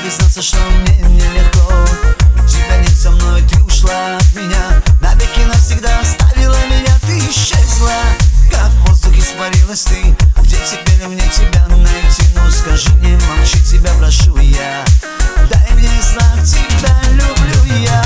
признаться, что мне нелегко. Тебя нет со мной, ты ушла от меня, навеки навсегда оставила меня. Ты исчезла, как воздух испарилась ты. Где теперь мне тебя найти? Ну скажи, не молчи, тебя прошу я. Дай мне знак, тебя люблю я.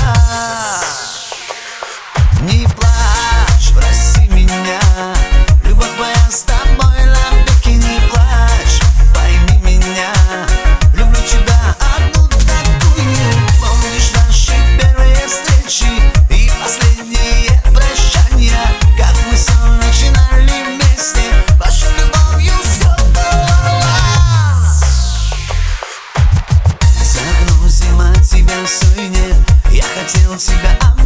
Не плачь, прости меня, любовь моя с тобой навеки. Не плачь, пойми меня, люблю тебя одну такую. Помнишь наши первые встречи и последние прощания, как мы снова начинали вместе, вашей любовью все было. За окном зима, тебя все и нет. Я хотел тебя обнять,